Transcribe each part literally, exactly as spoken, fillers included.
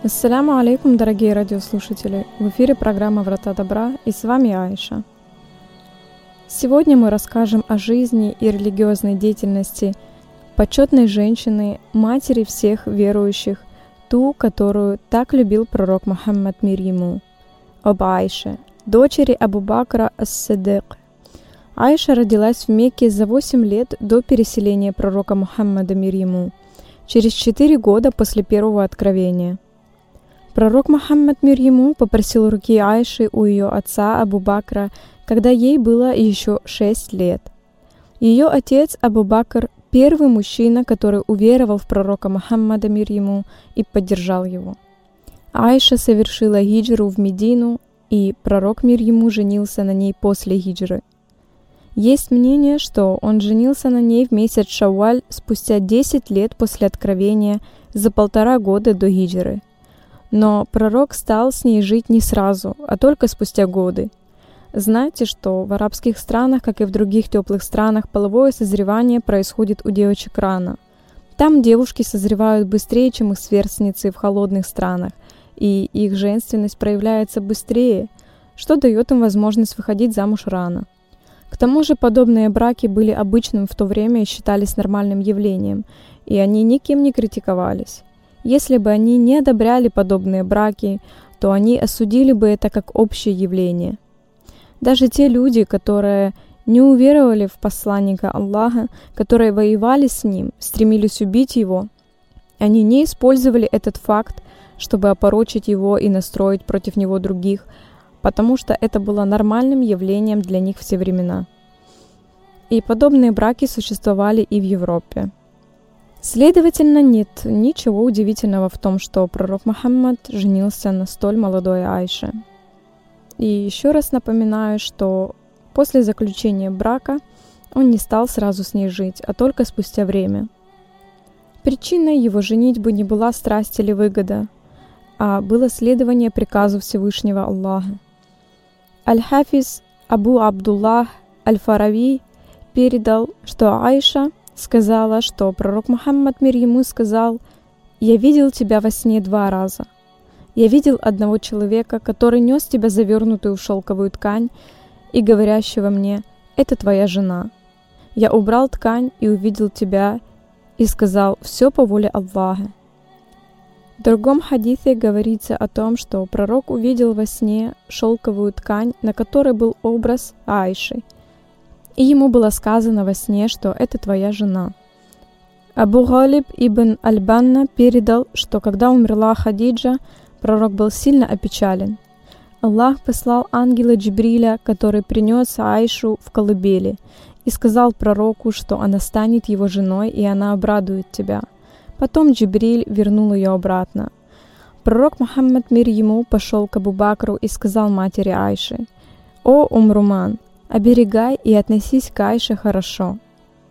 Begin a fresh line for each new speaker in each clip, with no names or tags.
Ассаляму алейкум, дорогие радиослушатели! В эфире программа «Врата добра» и с вами Аиша. Сегодня мы расскажем о жизни и религиозной деятельности почетной женщины, матери всех верующих, ту, которую так любил пророк Мухаммад, мир ему, об Аише, дочери Абу Бакра ас-Сиддик. Аиша родилась в Мекке за восемь лет до переселения пророка Мухаммада, мир ему, через четыре года после первого откровения. Пророк Мухаммад, мир ему, попросил руки Аиши у ее отца Абу Бакра, когда ей было еще шесть лет. Ее отец Абу Бакр – первый мужчина, который уверовал в пророка Мухаммада, мир ему, и поддержал его. Аиша совершила хиджру в Медину, и пророк, мир ему, женился на ней после хиджры. Есть мнение, что он женился на ней в месяц Шавваль спустя десять лет после откровения, за полтора года до хиджры. Но пророк стал с ней жить не сразу, а только спустя годы. Знаете, что в арабских странах, как и в других теплых странах, половое созревание происходит у девочек рано. Там девушки созревают быстрее, чем их сверстницы в холодных странах, и их женственность проявляется быстрее, что дает им возможность выходить замуж рано. К тому же подобные браки были обычным в то время и считались нормальным явлением, и они никем не критиковались. Если бы они не одобряли подобные браки, то они осудили бы это как общее явление. Даже те люди, которые не уверовали в посланника Аллаха, которые воевали с ним, стремились убить его, они не использовали этот факт, чтобы опорочить его и настроить против него других, потому что это было нормальным явлением для них все времена. И подобные браки существовали и в Европе. Следовательно, нет ничего удивительного в том, что пророк Мухаммад женился на столь молодой Аише. И еще раз напоминаю, что после заключения брака он не стал сразу с ней жить, а только спустя время. Причиной его женитьбы не была страсть или выгода, а было следование приказу Всевышнего Аллаха. Аль-Хафиз Абу Абдуллах Аль-Фарави передал, что Аиша сказала, что пророк Мухаммад, мир ему, сказал: «Я видел тебя во сне два раза. Я видел одного человека, который нес тебя завернутую в шелковую ткань и говорящего мне: это твоя жена. Я убрал ткань и увидел тебя и сказал: все по воле Аллаха». В другом хадисе говорится о том, что пророк увидел во сне шелковую ткань, на которой был образ Аиши, и ему было сказано во сне, что это твоя жена. Абу Галиб ибн Аль-Банна передал, что когда умерла Хадиджа, пророк был сильно опечален. Аллах послал ангела Джибриля, который принес Аишу в колыбели, и сказал пророку, что она станет его женой, и она обрадует тебя. Потом Джибриль вернул ее обратно. Пророк Мухаммад, мир ему, пошел к Абу Бакру и сказал матери Аиши: «О Умруман, оберегай и относись к Аише хорошо».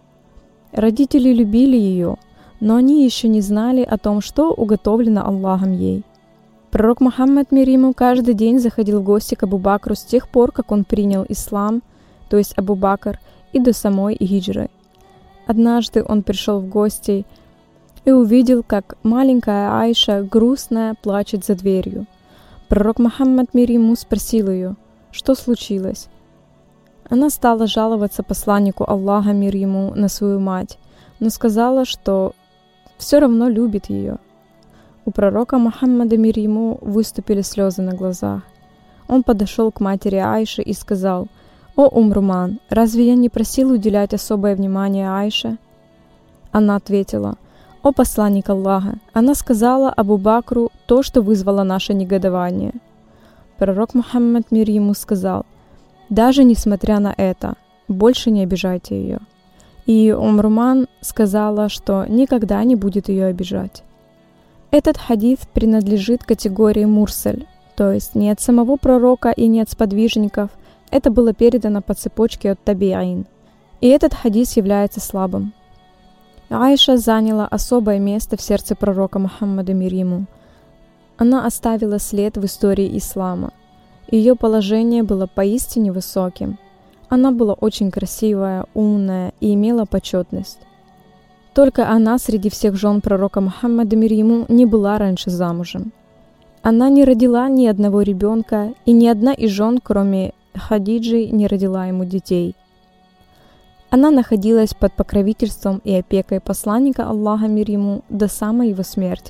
Родители любили ее, но они еще не знали о том, что уготовлено Аллахом ей. Пророк Мухаммад, мир ему, каждый день заходил в гости к Абу Бакру с тех пор, как он принял ислам, то есть Абу Бакр, и до самой хиджры. Однажды он пришел в гости и увидел, как маленькая Аиша, грустная, плачет за дверью. Пророк Мухаммад, мир ему, спросил ее, что случилось. Она стала жаловаться посланнику Аллаха, мир ему, на свою мать, но сказала, что все равно любит ее. У пророка Мухаммада, мир ему, выступили слезы на глазах. Он подошел к матери Аиши и сказал: «О Умруман, разве я не просил уделять особое внимание Аише?» Она ответила: «О посланник Аллаха, она сказала Абу Бакру то, что вызвало наше негодование». Пророк Мухаммад, мир ему, сказал: «Даже несмотря на это, больше не обижайте ее». И Умруман сказала, что никогда не будет ее обижать. Этот хадис принадлежит категории мурсаль, то есть не от самого пророка и не от сподвижников, это было передано по цепочке от таби'ин. И этот хадис является слабым. Аиша заняла особое место в сердце пророка Мухаммада, мир ему. Она оставила след в истории ислама. Ее положение было поистине высоким. Она была очень красивая, умная и имела почетность. Только она среди всех жен пророка Мухаммада, мир ему, не была раньше замужем. Она не родила ни одного ребенка, и ни одна из жен, кроме Хадиджи, не родила ему детей. Она находилась под покровительством и опекой посланника Аллаха, мир ему, до самой его смерти.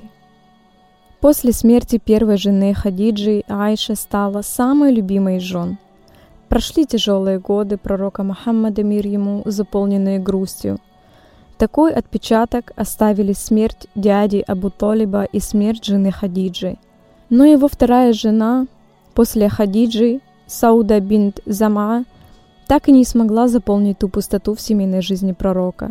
После смерти первой жены Хадиджи Аиша стала самой любимой из жен. Прошли тяжелые годы пророка Мухаммада, мир ему, заполненные грустью. Такой отпечаток оставили смерть дяди Абу Талиба и смерть жены Хадиджи. Но его вторая жена после Хадиджи, Сауда бинт Замаа, так и не смогла заполнить ту пустоту в семейной жизни пророка.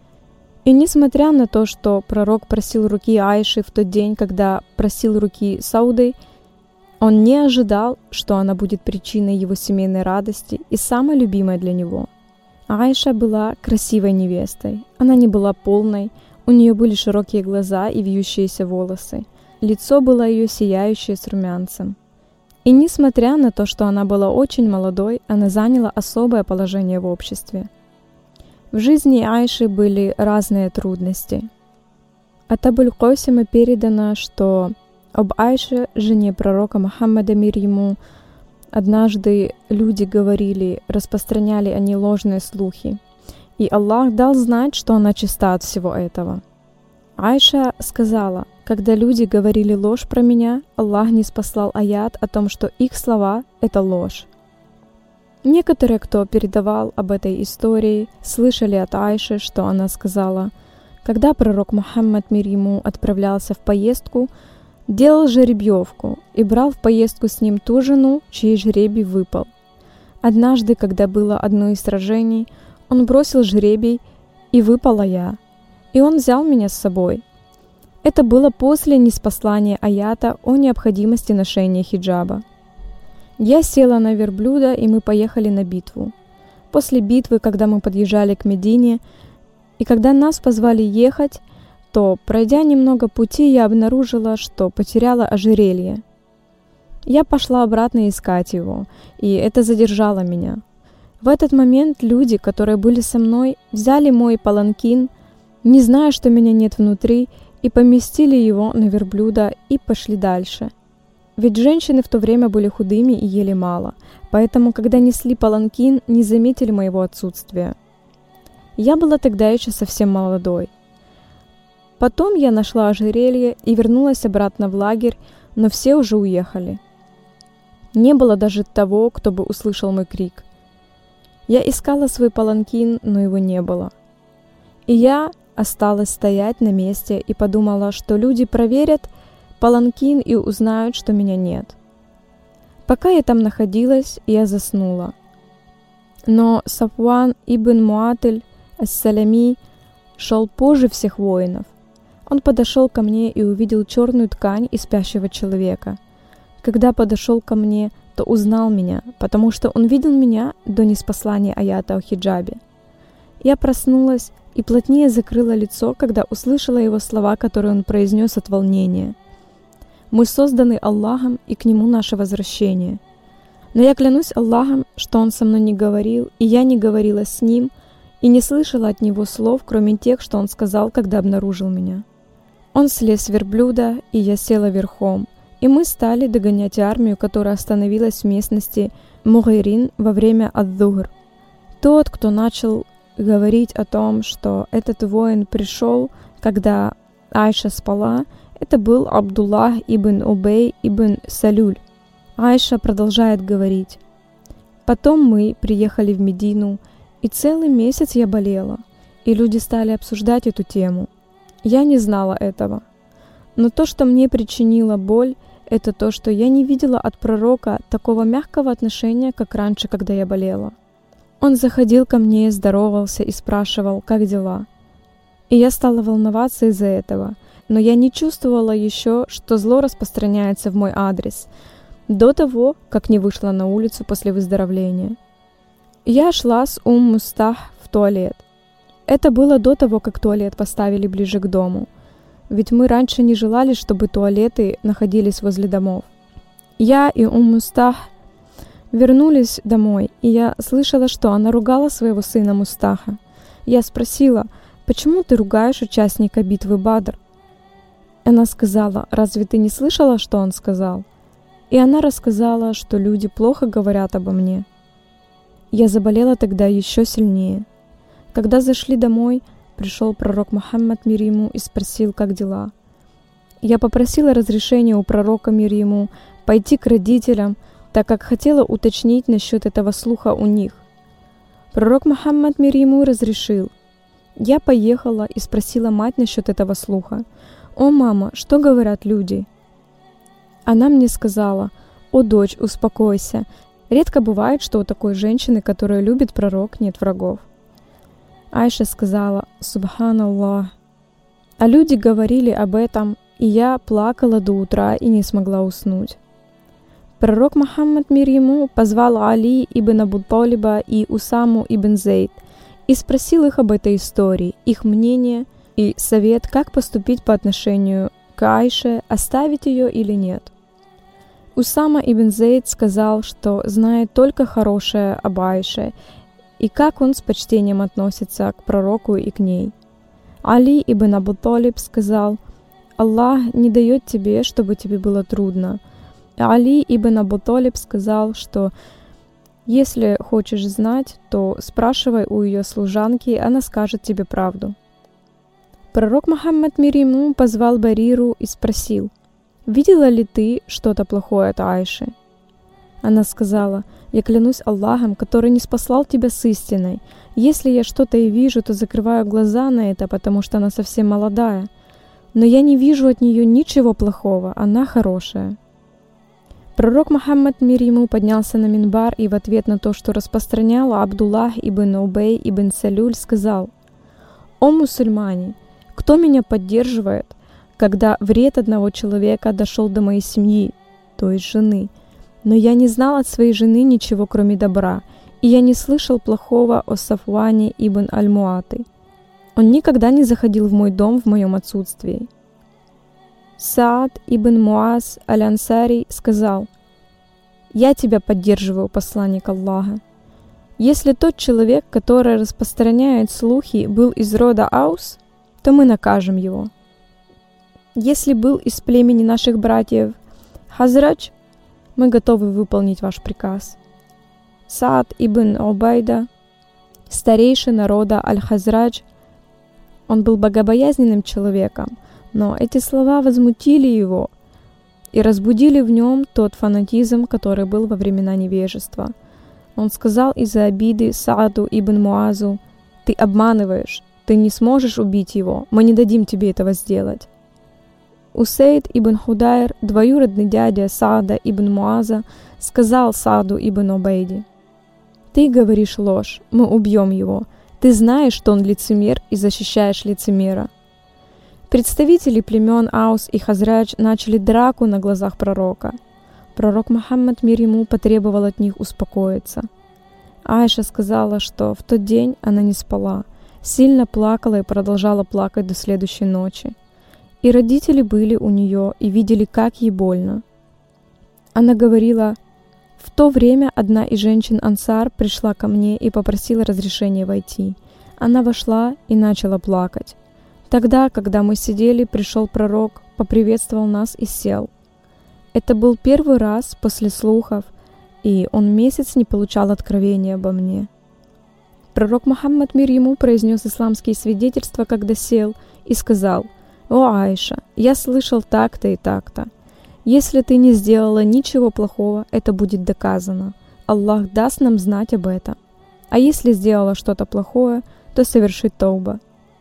И несмотря на то, что пророк просил руки Аиши в тот день, когда просил руки Сауды, он не ожидал, что она будет причиной его семейной радости и самой любимой для него. Аиша была красивой невестой. Она не была полной, у нее были широкие глаза и вьющиеся волосы. Лицо было ее сияющее с румянцем. И несмотря на то, что она была очень молодой, она заняла особое положение в обществе. В жизни Аиши были разные трудности. От Абуль Косима передано, что об Аише, жене пророка Мухаммада, мир ему, однажды люди говорили, распространяли они ложные слухи, и Аллах дал знать, что она чиста от всего этого. Аиша сказала: когда люди говорили ложь про меня, Аллах ниспослал аят о том, что их слова — это ложь. Некоторые, кто передавал об этой истории, слышали от Аиши, что она сказала: когда пророк Мухаммад, мир ему, отправлялся в поездку, делал жеребьевку и брал в поездку с ним ту жену, чей жребий выпал. Однажды, когда было одно из сражений, он бросил жребий, и выпала я, и он взял меня с собой. Это было после ниспослания аята о необходимости ношения хиджаба. Я села на верблюда, и мы поехали на битву. После битвы, когда мы подъезжали к Медине, и когда нас позвали ехать, то, пройдя немного пути, я обнаружила, что потеряла ожерелье. Я пошла обратно искать его, и это задержало меня. В этот момент люди, которые были со мной, взяли мой паланкин, не зная, что меня нет внутри, и поместили его на верблюда и пошли дальше. Ведь женщины в то время были худыми и ели мало, поэтому, когда несли паланкин, не заметили моего отсутствия. Я была тогда еще совсем молодой. Потом я нашла ожерелье и вернулась обратно в лагерь, но все уже уехали. Не было даже того, кто бы услышал мой крик. Я искала свой паланкин, но его не было. И я осталась стоять на месте и подумала, что люди проверят паланкин и узнают, что меня нет. Пока я там находилась, я заснула. Но Сафван ибн Муатиль ас-Салями шел позже всех воинов. Он подошел ко мне и увидел черную ткань и спящего человека. Когда подошел ко мне, то узнал меня, потому что он видел меня до ниспослания аята о хиджабе. Я проснулась и плотнее закрыла лицо, когда услышала его слова, которые он произнес от волнения. «Мы созданы Аллахом, и к Нему наше возвращение». Но я клянусь Аллахом, что Он со мной не говорил, и я не говорила с Ним, и не слышала от Него слов, кроме тех, что Он сказал, когда обнаружил меня. Он слез с верблюда, и я села верхом, и мы стали догонять армию, которая остановилась в местности Мугайрин во время ад-Дугр. Тот, кто начал говорить о том, что этот воин пришел, когда Аиша спала, это был Абдуллах ибн Убей ибн Салюль. Аиша продолжает говорить: «Потом мы приехали в Медину, и целый месяц я болела, и люди стали обсуждать эту тему. Я не знала этого. Но то, что мне причинило боль, это то, что я не видела от пророка такого мягкого отношения, как раньше, когда я болела. Он заходил ко мне, здоровался и спрашивал, как дела. И я стала волноваться из-за этого, но я не чувствовала еще, что зло распространяется в мой адрес, до того, как не вышла на улицу после выздоровления. Я шла с Ум Мустах в туалет. Это было до того, как туалет поставили ближе к дому, ведь мы раньше не желали, чтобы туалеты находились возле домов. Я и Ум Мустах вернулись домой, и я слышала, что она ругала своего сына Мустаха. Я спросила: «Почему ты ругаешь участника битвы Бадр?» Она сказала: «Разве ты не слышала, что он сказал?» И она рассказала, что люди плохо говорят обо мне. Я заболела тогда еще сильнее. Когда зашли домой, пришел пророк Мухаммад, мир ему, и спросил, как дела. Я попросила разрешения у пророка, мир ему, пойти к родителям, так как хотела уточнить насчет этого слуха у них. Пророк Мухаммад, мир ему, разрешил. Я поехала и спросила мать насчет этого слуха. «О, мама, что говорят люди?» Она мне сказала: «О, дочь, успокойся. Редко бывает, что у такой женщины, которая любит пророк, нет врагов». Айша сказала: «Субханаллах». А люди говорили об этом, и я плакала до утра и не смогла уснуть. Пророк Мухаммад, мир ему, позвал Али ибн Абу Талиба и Усаму ибн Зейд и спросил их об этой истории, их мнение и совет, как поступить по отношению к Айше, оставить ее или нет. Усама ибн Зейд сказал, что знает только хорошее об Айше и как он с почтением относится к пророку и к ней. Али ибн Абу Талиб сказал: «Аллах не дает тебе, чтобы тебе было трудно». Али ибн Абу Талиб сказал, что если хочешь знать, то спрашивай у ее служанки, она скажет тебе правду. Пророк Мухаммад, мир ему, позвал Бариру и спросил: «Видела ли ты что-то плохое от Айши?» Она сказала: «Я клянусь Аллахом, который не спаслал тебя с истиной. Если я что-то и вижу, то закрываю глаза на это, потому что она совсем молодая. Но я не вижу от нее ничего плохого, она хорошая». Пророк Мухаммад, мир ему, поднялся на минбар и в ответ на то, что распространял Абдуллах ибн Убей ибн Салюль, сказал: «О мусульмане, кто меня поддерживает, когда вред одного человека дошел до моей семьи, то есть жены? Но я не знал от своей жены ничего, кроме добра, и я не слышал плохого о Сафване ибн Аль-Муаты. Он никогда не заходил в мой дом в моем отсутствии». Саад ибн Муаз Аль-Ансари сказал: «Я тебя поддерживаю, посланник Аллаха. Если тот человек, который распространяет слухи, был из рода Аус, то мы накажем его. Если был из племени наших братьев Хазрадж, мы готовы выполнить ваш приказ». Саад ибн Убайда, старейший рода Аль-Хазрадж, он был богобоязненным человеком, но эти слова возмутили его и разбудили в нем тот фанатизм, который был во времена невежества. Он сказал из-за обиды Сааду ибн Муазу: «Ты обманываешь, ты не сможешь убить его, мы не дадим тебе этого сделать». Усейд ибн Худайр, двоюродный дядя Саада ибн Муаза, сказал Сааду ибн Убайде: «Ты говоришь ложь, мы убьем его. Ты знаешь, что он лицемер, и защищаешь лицемера». Представители племен Аус и Хазрадж начали драку на глазах пророка. Пророк Мухаммад, мир ему, потребовал от них успокоиться. Айша сказала, что в тот день она не спала, сильно плакала и продолжала плакать до следующей ночи. И родители были у нее и видели, как ей больно. Она говорила: «В то время одна из женщин Ансар пришла ко мне и попросила разрешения войти. Она вошла и начала плакать. Тогда, когда мы сидели, пришел пророк, поприветствовал нас и сел. Это был первый раз после слухов, и он месяц не получал откровения обо мне. Пророк Мухаммад, мир ему, произнес исламские свидетельства, когда сел, и сказал: «О, Айша, я слышал так-то и так-то. Если ты не сделала ничего плохого, это будет доказано. Аллах даст нам знать об этом. А если сделала что-то плохое, то совершит тауба.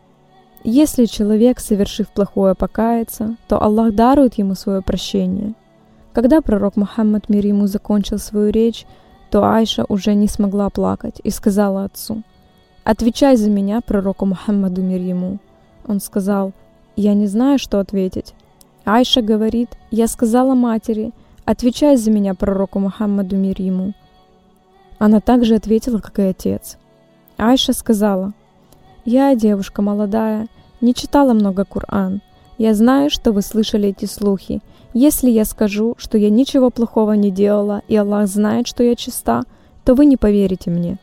Если человек, совершив плохое, покается, то Аллах дарует ему свое прощение». Когда пророк Мухаммад, мир ему, закончил свою речь, то Айша уже не смогла плакать и сказала отцу: «Отвечай за меня пророку Мухаммаду, мир ему». Он сказал: «Я не знаю, что ответить». Айша говорит: «Я сказала матери: отвечай за меня пророку Мухаммаду, мир ему». Она также ответила, как и отец. Айша сказала: «Я девушка молодая, не читала много Коран. Я знаю, что вы слышали эти слухи. Если я скажу, что я ничего плохого не делала, и Аллах знает, что я чиста, то вы не поверите мне.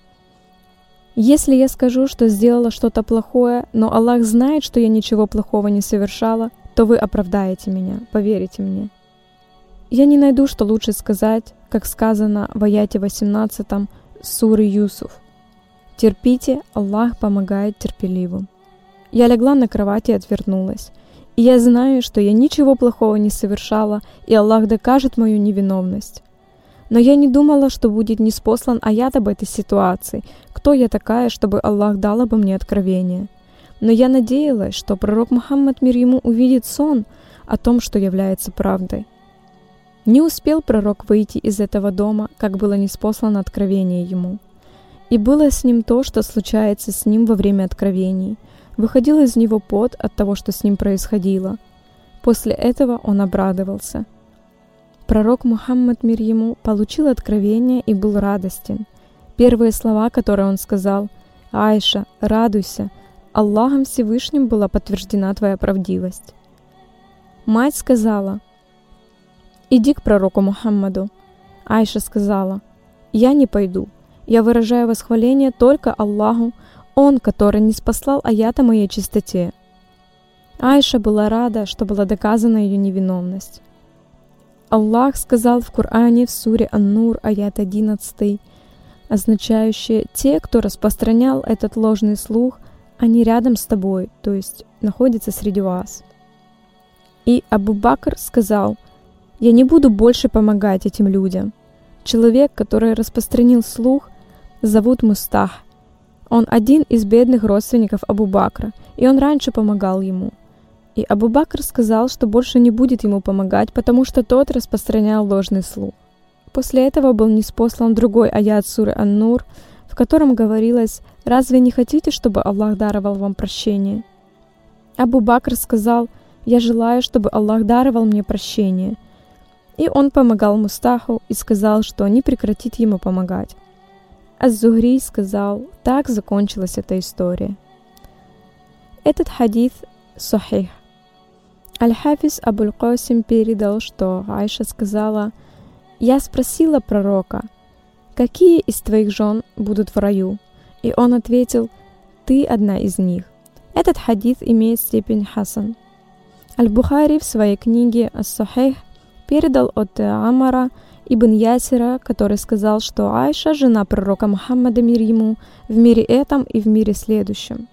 Если я скажу, что сделала что-то плохое, но Аллах знает, что я ничего плохого не совершала, то вы оправдаете меня, поверите мне. Я не найду, что лучше сказать, как сказано в аяте восемнадцатом суры Юсуф. «Терпите, Аллах помогает терпеливым». Я легла на кровати и отвернулась. И я знаю, что я ничего плохого не совершала, и Аллах докажет мою невиновность. Но я не думала, что будет ниспослан аят об этой ситуации. Кто я такая, чтобы Аллах дал обо мне откровение? Но я надеялась, что пророк Мухаммад, мир ему, увидит сон о том, что является правдой. Не успел пророк выйти из этого дома, как было ниспослано откровение ему. И было с ним то, что случается с ним во время откровений. Выходил из него пот от того, что с ним происходило. После этого он обрадовался. Пророк Мухаммад, мир ему, получил откровение и был радостен. Первые слова, которые он сказал: «Айша, радуйся, Аллахом Всевышним была подтверждена твоя правдивость». Мать сказала: «Иди к пророку Мухаммаду». Айша сказала: «Я не пойду. Я выражаю восхваление только Аллаху, Он, который не спаслал аят о моей чистоте». Айша была рада, что была доказана ее невиновность. Аллах сказал в Коране в суре Ан-Нур, аят одиннадцатый, означающий: «Те, кто распространял этот ложный слух, они рядом с тобой, то есть находятся среди вас». И Абу Бакр сказал: «Я не буду больше помогать этим людям». Человек, который распространил слух, зовут Мустах. Он один из бедных родственников Абу Бакра, и он раньше помогал ему. И Абу Бакр сказал, что больше не будет ему помогать, потому что тот распространял ложный слух. После этого был ниспослан другой аят суры Ан-Нур, в котором говорилось: «Разве не хотите, чтобы Аллах даровал вам прощение?» Абу Бакр сказал: «Я желаю, чтобы Аллах даровал мне прощение». И он помогал Мустаху и сказал, что не прекратит ему помогать. Аз-Зухри сказал: так закончилась эта история. Этот хадис сахих. Аль-Хафиз Абуль-Касим передал, что Айша сказала: «Я спросила пророка, какие из твоих жен будут в раю?» И он ответил: «Ты одна из них». Этот хадис имеет степень хасан. Аль-Бухари в своей книге Ас-Сахих передал от Амара ибн Ясира, который сказал, что Айша, жена пророка Мухаммада, мир ему, в мире этом и в мире следующем.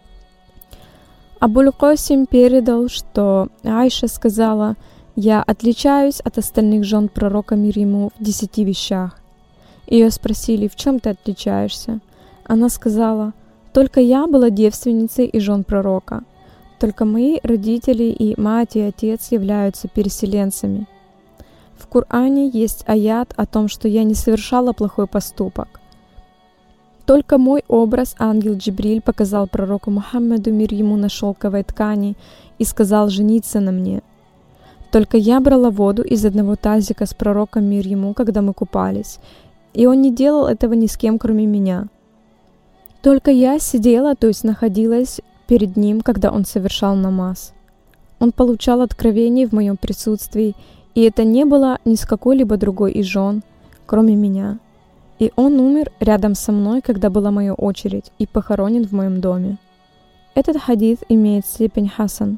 Абуль-Касим передал, что Айша сказала: «Я отличаюсь от остальных жен пророка, мир ему, в десяти вещах». Ее спросили: «В чем ты отличаешься?» Она сказала: «Только я была девственницей и жен пророка. Только мои родители и мать и отец являются переселенцами». В Коране есть аят о том, что я не совершала плохой поступок. Только мой образ ангел Джибриль показал пророку Мухаммаду, мир ему, на шелковой ткани и сказал жениться на мне. Только я брала воду из одного тазика с пророком, мир ему, когда мы купались, и он не делал этого ни с кем, кроме меня. Только я сидела, то есть находилась перед ним, когда он совершал намаз. Он получал откровение в моем присутствии, и это не было ни с какой-либо другой из жен, кроме меня. И он умер рядом со мной, когда была моя очередь, и похоронен в моем доме. Этот хадис имеет степень хасан.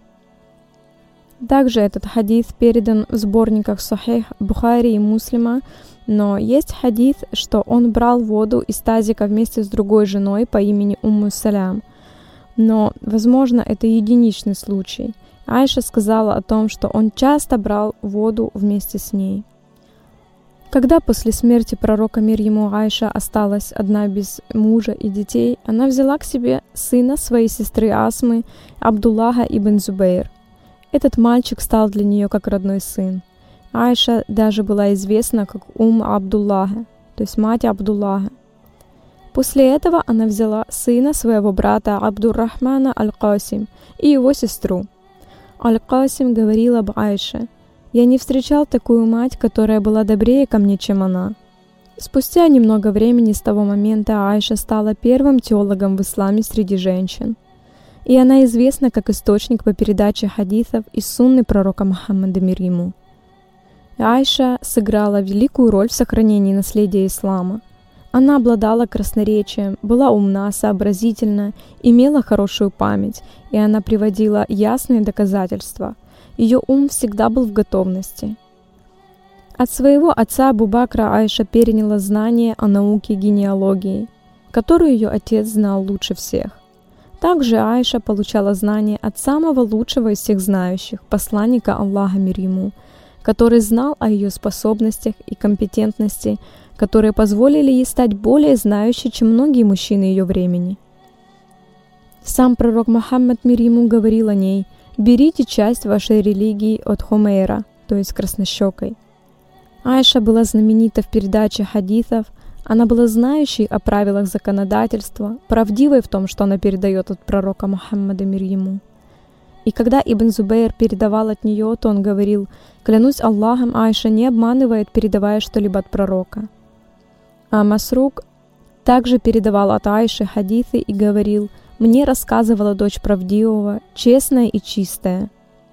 Также этот хадис передан в сборниках Сахих Бухари и Муслима, но есть хадис, что он брал воду из тазика вместе с другой женой по имени Умму Салям. Но, возможно, это единичный случай. Айша сказала о том, что он часто брал воду вместе с ней. Когда после смерти пророка, мир ему, Айша осталась одна без мужа и детей, она взяла к себе сына своей сестры Асмы, Абдуллаха ибн Зубейр. Этот мальчик стал для нее как родной сын. Айша даже была известна как Ум Абдуллаха, то есть мать Абдуллаха. После этого она взяла сына своего брата Абдур-Рахмана Аль-Касим и его сестру. Аль-Касим говорил об Айше: «Я не встречал такую мать, которая была добрее ко мне, чем она». Спустя немного времени с того момента Айша стала первым теологом в исламе среди женщин. И она известна как источник по передаче хадисов из сунны пророка Мухаммада, мир ему. Айша сыграла великую роль в сохранении наследия ислама. Она обладала красноречием, была умна, сообразительна, имела хорошую память, и она приводила ясные доказательства. ее ум всегда был в готовности. От своего отца Абу Бакра Айша переняла знания о науке генеалогии, которую ее отец знал лучше всех. Также Айша получала знания от самого лучшего из всех знающих, посланника Аллаха мир ему, который знал о ее способностях и компетентности, которые позволили ей стать более знающей, чем многие мужчины ее времени. Сам пророк Мухаммад мир ему говорил о ней: «Берите часть вашей религии от Хумейра», то есть краснощекой. Айша была знаменита в передаче хадисов, она была знающей о правилах законодательства, правдивой в том, что она передает от пророка Мухаммада мир ему. И когда Ибн Зубейр передавал от нее, то он говорил: «Клянусь Аллахом, Айша не обманывает, передавая что-либо от пророка». А Масрук также передавал от Айши хадисы и говорил: «Мне рассказывала дочь правдивого, честная и чистая».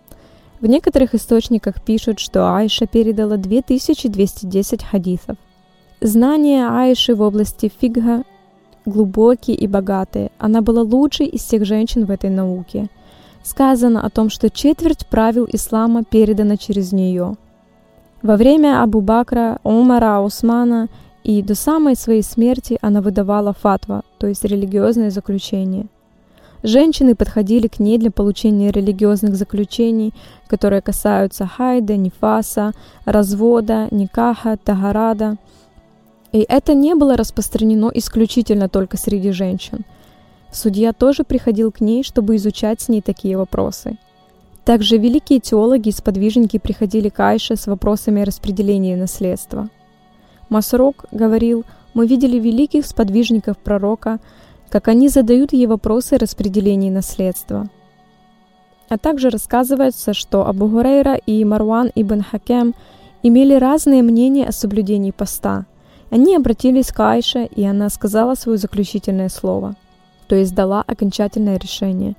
В некоторых источниках пишут, что Айша передала две тысячи двести десять хадисов. Знания Айши в области фикха глубокие и богатые. Она была лучшей из всех женщин в этой науке. Сказано о том, что четверть правил ислама передана через нее. Во время Абу Бакра, Умара, Усмана и до самой своей смерти она выдавала фатва, то есть религиозное заключение. Женщины подходили к ней для получения религиозных заключений, которые касаются хайда, нифаса, развода, никаха, тагарада. И это не было распространено исключительно только среди женщин. Судья тоже приходил к ней, чтобы изучать с ней такие вопросы. Также великие теологи и сподвижники приходили к Айше с вопросами распределения наследства. Масрук говорил: «Мы видели великих сподвижников пророка, как они задают ей вопросы о распределении наследства». А также рассказывается, что Абу Гурейра и Марван ибн Хакем имели разные мнения о соблюдении поста. Они обратились к Айше, и она сказала свое заключительное слово, то есть дала окончательное решение.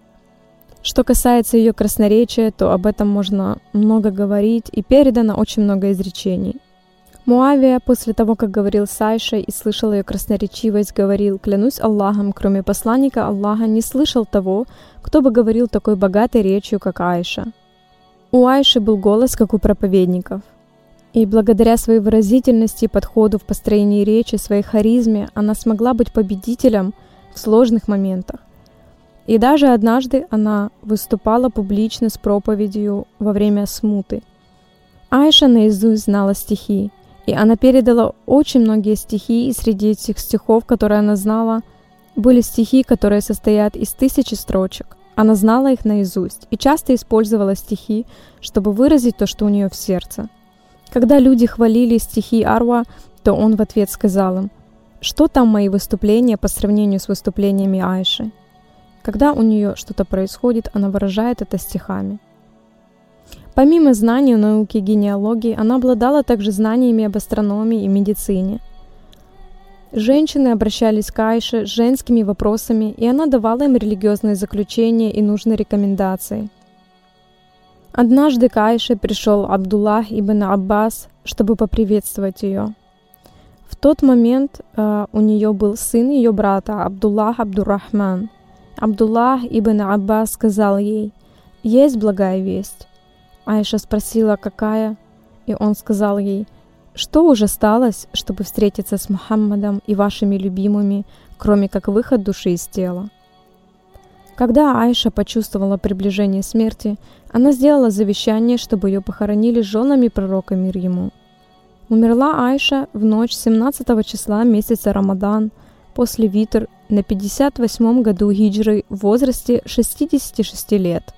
Что касается ее красноречия, то об этом можно много говорить, и передано очень много изречений. Муавия, после того, как говорил с Айшей и слышал ее красноречивость, говорил: «Клянусь Аллахом, кроме посланника Аллаха не слышал того, кто бы говорил такой богатой речью, как Айша». У Айши был голос, как у проповедников. И благодаря своей выразительности, подходу в построении речи, своей харизме, она смогла быть победителем в сложных моментах. И даже однажды она выступала публично с проповедью во время смуты. Айша наизусть знала стихи, и она передала очень многие стихи, и среди этих стихов, которые она знала, были стихи, которые состоят из тысячи строчек. Она знала их наизусть и часто использовала стихи, чтобы выразить то, что у нее в сердце. Когда люди хвалили стихи Арва, то он в ответ сказал им: «Что там мои выступления по сравнению с выступлениями Айши?» Когда у нее что-то происходит, она выражает это стихами. Помимо знаний в науке генеалогии, она обладала также знаниями об астрономии и медицине. Женщины обращались к Айше с женскими вопросами, и она давала им религиозные заключения и нужные рекомендации. Однажды к Айше пришел Абдуллах ибн Аббас, чтобы поприветствовать ее. В тот момент э, у нее был сын ее брата, Абдуллах Абдуррахман. Абдуллах ибн Аббас сказал ей: «Есть благая весть». Айша спросила, какая, и он сказал ей: «Что уже осталось, чтобы встретиться с Мухаммадом и вашими любимыми, кроме как выход души из тела?» Когда Айша почувствовала приближение смерти, она сделала завещание, чтобы ее похоронили с женами пророка мир ему. Умерла Айша в ночь семнадцатого числа месяца Рамадан после витр на пятьдесят восьмом году хиджры в возрасте шестидесяти шести лет.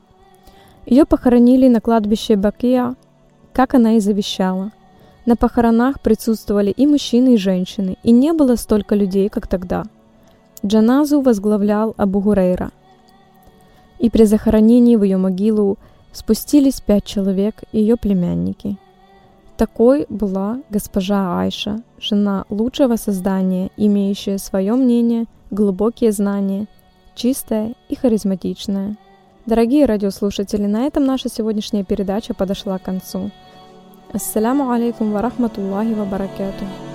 Ее похоронили на кладбище Бакия, как она и завещала. На похоронах присутствовали и мужчины, и женщины, и не было столько людей, как тогда. Джаназу возглавлял Абу Гурейра. И при захоронении в ее могилу спустились пять человек и ее племянники. Такой была госпожа Айша, жена лучшего создания, имеющая свое мнение, глубокие знания, чистая и харизматичная. Дорогие радиослушатели, на этом наша сегодняшняя передача подошла к концу. Ассаляму алейкум ва рахматуллахи ва баракатух.